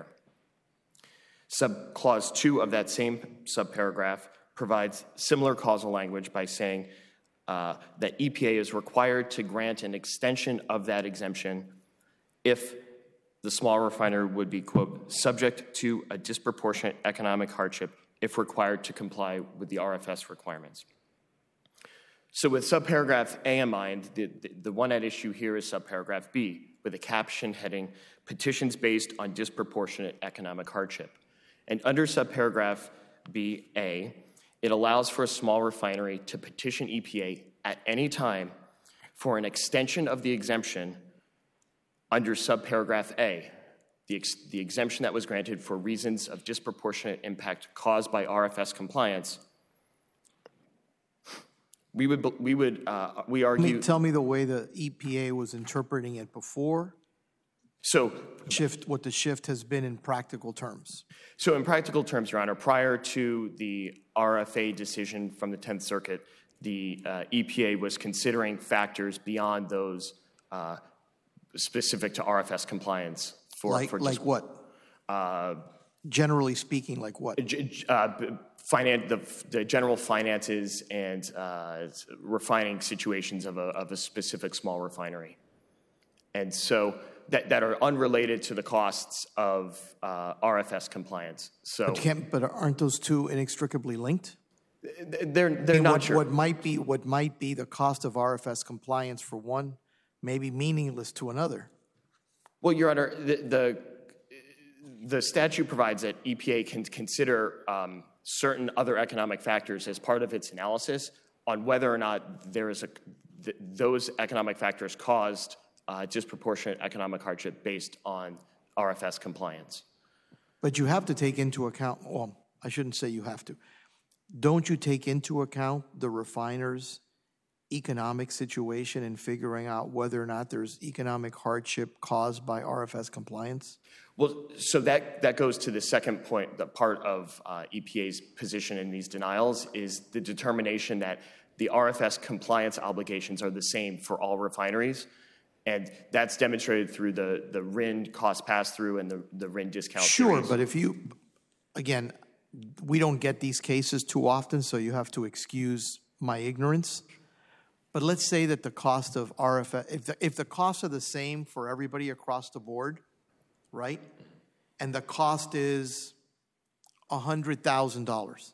Subclause two of that same subparagraph provides similar causal language by saying uh, that E P A is required to grant an extension of that exemption if the small refiner would be, quote, subject to a disproportionate economic hardship if required to comply with the R F S requirements. So with subparagraph A in mind, the, the, the one at issue here is subparagraph B, with a caption heading, petitions based on disproportionate economic hardship. And under subparagraph B A, it allows for a small refinery to petition E P A at any time for an extension of the exemption under subparagraph A, the, ex the exemption that was granted for reasons of disproportionate impact caused by R F S compliance. We would, we would, uh, we argue. Tell me the way the E P A was interpreting it before. So, Shift, what the shift has been in practical terms. so in practical terms, Your Honor, prior to the R F A decision from the Tenth Circuit, the uh, E P A was considering factors beyond those uh, specific to R F S compliance. For, Like, for like just, what? uh, Generally speaking, like what? G- uh, b- finan- the, the general finances and uh, refining situations of a, of a specific small refinery. And so that, that are unrelated to the costs of uh, R F S compliance. So But can't, but aren't those two inextricably linked? they're, they're And not what, sure. what might be what might be the cost of R F S compliance for one may be meaningless to another. Well, Your Honor, the, the, the statute provides that E P A can consider um, certain other economic factors as part of its analysis on whether or not there is a, th- those economic factors caused uh, disproportionate economic hardship based on R F S compliance. But you have to take into account, well, I shouldn't say you have to. Don't you take into account the refiner's economic situation in figuring out whether or not there's economic hardship caused by R F S compliance? Well, so that, that goes to the second point, the part of uh, E P A's position in these denials is the determination that the R F S compliance obligations are the same for all refineries. And that's demonstrated through the, the R I N cost pass-through and the, the R I N discount. Sure, theories. but if you, again, we don't get these cases too often, so you have to excuse my ignorance. But let's say that the cost of R F S, if the, if the costs are the same for everybody across the board, right? And the cost is one hundred thousand dollars.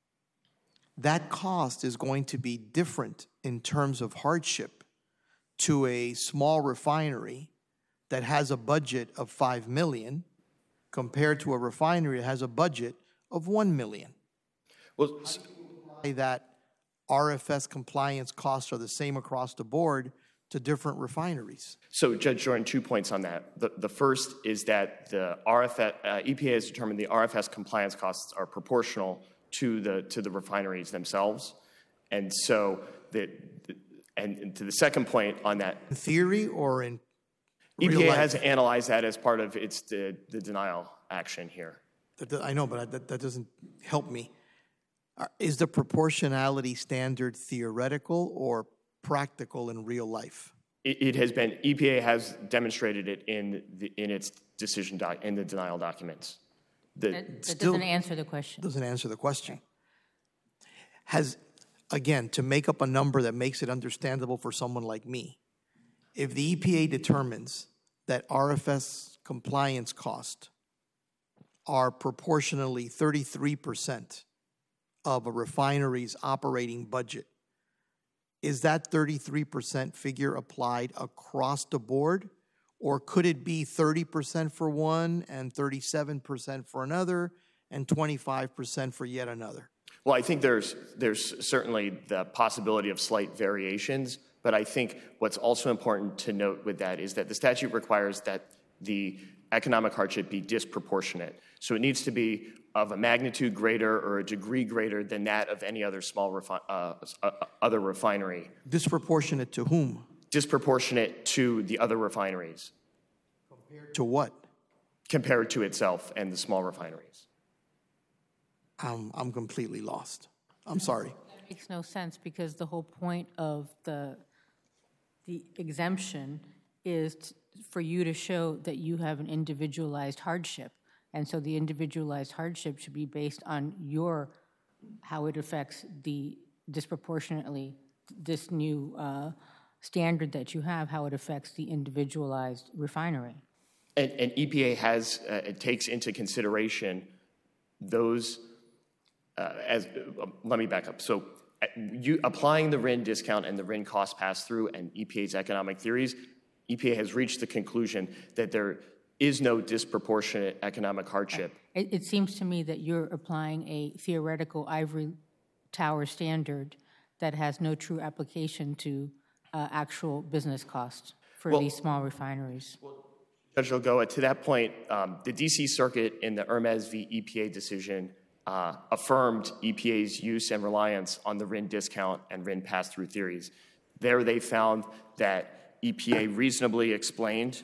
That cost is going to be different in terms of hardship to a small refinery that has a budget of five million dollars compared to a refinery that has a budget of one million dollars. Well, s- That R F S compliance costs are the same across the board to different refineries. so Judge Jordan, two points on that. The, the first is that the R F S, uh, E P A has determined the R F S compliance costs are proportional to the to the refineries themselves, and so the, and, and to the second point on that, In theory or in E real P A life? has analyzed that as part of its the, the denial action here. That- that- I know, but I- that, that doesn't help me. Are- Is the proportionality standard theoretical or practical in real life? It, it has been E P A has demonstrated it in the, in its decision doc, in the denial documents. The, That, that Still- doesn't answer the question. Doesn't answer the question. Has, again, to make up a number that makes it understandable for someone like me, if the E P A determines that R F S compliance costs are proportionally thirty-three percent of a refinery's operating budget, is that thirty-three percent figure applied across the board? Or could it be thirty percent for one and thirty-seven percent for another and twenty-five percent for yet another? Well, I think there's there's certainly the possibility of slight variations, but I think what's also important to note with that is that the statute requires that the economic hardship be disproportionate. So it needs to be of a magnitude greater or a degree greater than that of any other small refi- uh, uh, other refinery, Disproportionate to whom? disproportionate to the other refineries To what? compared to itself and the small refineries. I'm, I'm completely lost. I'm sorry. Makes no sense because the whole point of the, the exemption is t- for you to show that you have an individualized hardship. And so the individualized hardship should be based on your, how it affects the disproportionately, this new uh, standard that you have, how it affects the individualized refinery. And, and E P A has, uh, it takes into consideration those, uh, as, uh, let me back up. So uh, you, applying the R I N discount and the R I N cost pass-through and E P A's economic theories, E P A has reached the conclusion that there is no disproportionate economic hardship. It, it seems to me that you're applying a theoretical ivory tower standard that has no true application to uh, actual business costs for Well- these small refineries. Judge Lagoa, to that point, um, the D C Circuit in the Hermes v. E P A decision uh, affirmed E P A's use and reliance on the R I N discount and R I N pass-through theories. There they found that E P A reasonably explained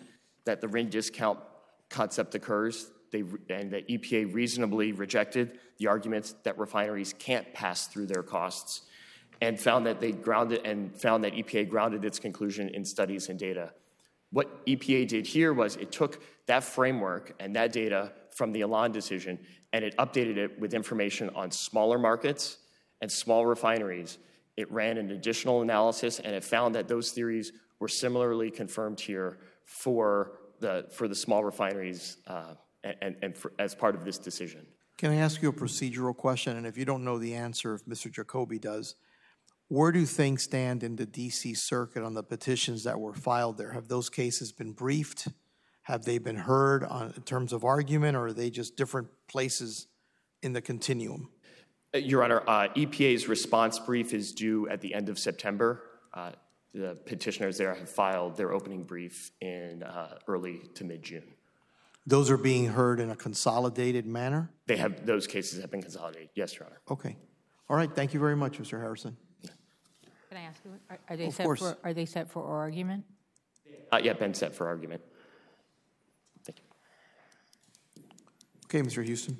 that the R I N discount concept occurs, they, and that E P A reasonably rejected the arguments that refineries can't pass through their costs, and found that they grounded and found that E P A grounded its conclusion in studies and data. What E P A did here was it took that framework and that data from the Elan decision and it updated it with information on smaller markets and small refineries. It ran an additional analysis and it found that those theories were similarly confirmed here for the for the small refineries uh, and, and for, as part of this decision. Can I ask you a procedural question? And if you don't know the answer, if Mister Jacoby does, where do things stand in the D C Circuit on the petitions that were filed there? Have those cases been briefed? Have they been heard on, in terms of argument, or are they just different places in the continuum? Your Honor, uh, E P A's response brief is due at the end of September. Uh, the petitioners there have filed their opening brief in uh, early to mid-June. Those are being heard in a consolidated manner? They have, those cases have been consolidated. Yes, Your Honor. Okay. All right. Thank you very much, Mister Harrison. Can I ask you, are, are they Of set course. for, are they set for argument? Not yet been set for argument. Thank you. Okay, Mister Houston.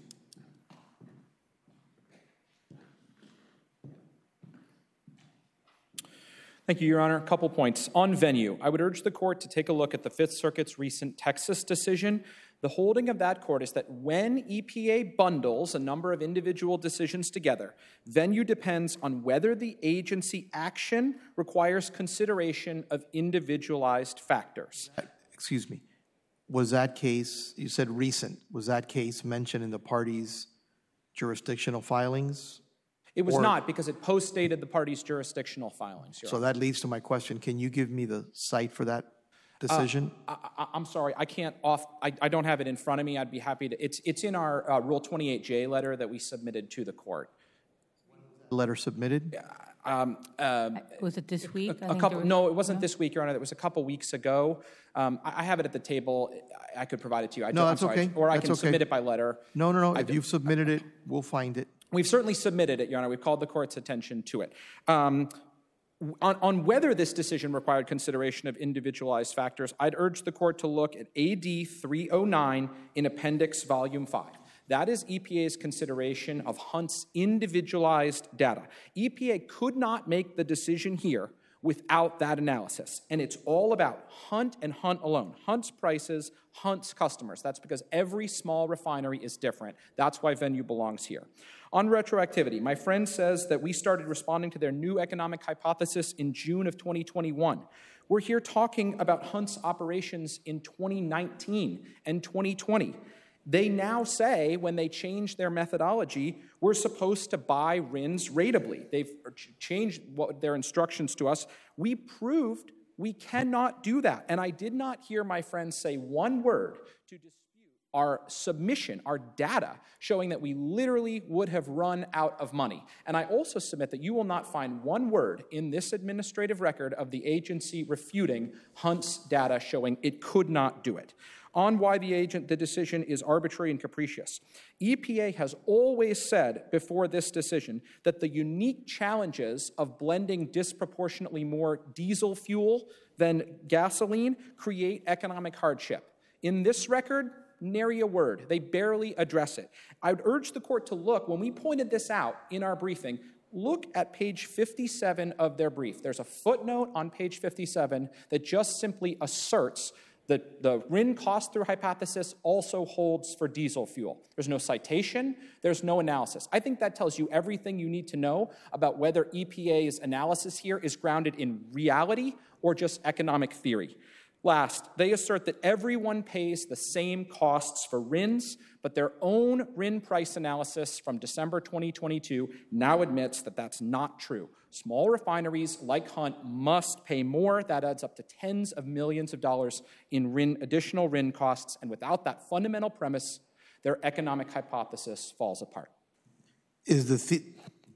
Thank you, Your Honor. A couple points. On venue, I would urge the court to take a look at the Fifth Circuit's recent Texas decision. The holding of that court is that when E P A bundles a number of individual decisions together, venue depends on whether the agency action requires consideration of individualized factors. Excuse me. Was that case, you said recent, was that case mentioned in the parties' jurisdictional filings? It was Or- not, because it postdated the party's jurisdictional filings, Your So Honor. that leads to my question. Can you give me the site for that decision? I, I, I'm sorry, I can't off, I, I don't have it in front of me. I'd be happy to, it's, it's in our uh, Rule twenty-eight J letter that we submitted to the court. Letter submitted? Um, um, Was it this week? I a think couple, there was- no, it wasn't this week, Your Honor. It was a couple weeks ago. Um, I, I have it at the table. I, I could provide it to you. I No, don't- I'm that's sorry. okay. Or I That's can okay. submit it by letter. No, no, no. I If do- you've submitted it, we'll find it. We've certainly submitted it, Your Honor. We've called the court's attention to it. Um, on, on whether this decision required consideration of individualized factors, I'd urge the court to look at A D three oh nine in Appendix Volume five. That is E P A's consideration of Hunt's individualized data. E P A could not make the decision here without that analysis. And it's all about Hunt and Hunt alone. Hunt's prices, Hunt's customers. That's because every small refinery is different. That's why venue belongs here. On retroactivity, my friend says that we started responding to their new economic hypothesis in June of twenty twenty-one. We're here talking about Hunt's operations in twenty nineteen and twenty twenty. They now say, when they change their methodology, we're supposed to buy R I Ns ratably. They've changed what, their instructions to us. We proved we cannot do that. And I did not hear my friends say one word to dispute our submission, our data, showing that we literally would have run out of money. And I also submit that you will not find one word in this administrative record of the agency refuting Hunt's data showing it could not do it. On why the agent, the decision is arbitrary and capricious. E P A has always said before this decision that the unique challenges of blending disproportionately more diesel fuel than gasoline create economic hardship. In this record, nary a word. They barely address it. I would urge the court to look, when we pointed this out in our briefing, look at page fifty-seven of their brief. There's a footnote on page fifty-seven that just simply asserts that the R I N cost-through hypothesis also holds for diesel fuel. There's no citation. There's no analysis. I think that tells you everything you need to know about whether E P A's analysis here is grounded in reality or just economic theory. Last, they assert that everyone pays the same costs for R I Ns, but their own R I N price analysis from December twenty twenty-two now admits that that's not true. Small refineries like Hunt must pay more. That adds up to tens of millions of dollars in R I N, additional R I N costs, and without that fundamental premise, their economic hypothesis falls apart. Is the, the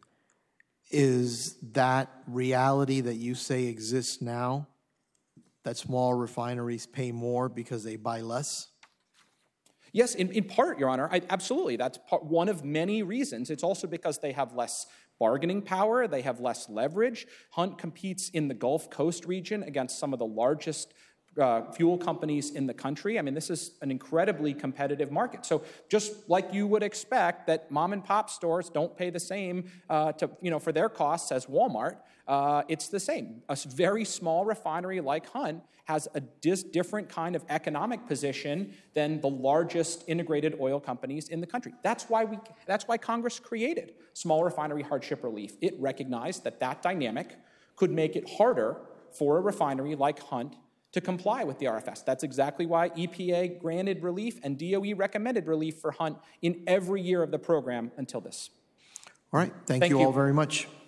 is that reality that you say exists now, that small refineries pay more because they buy less? Yes, in, in part, Your Honor, I, absolutely. That's part, one of many reasons. It's also because they have less bargaining power, they have less leverage. Hunt competes in the Gulf Coast region against some of the largest uh, fuel companies in the country. I mean, this is an incredibly competitive market. So just like you would expect that mom and pop stores don't pay the same uh, to, you know, for their costs as Walmart, uh, it's the same. A very small refinery like Hunt has a dis- different kind of economic position than the largest integrated oil companies in the country. That's why we. That's why Congress created small refinery hardship relief. It recognized that that dynamic could make it harder for a refinery like Hunt to comply with the R F S. That's exactly why E P A granted relief and D O E recommended relief for Hunt in every year of the program until this. All right. Thank, Thank you you. all very much.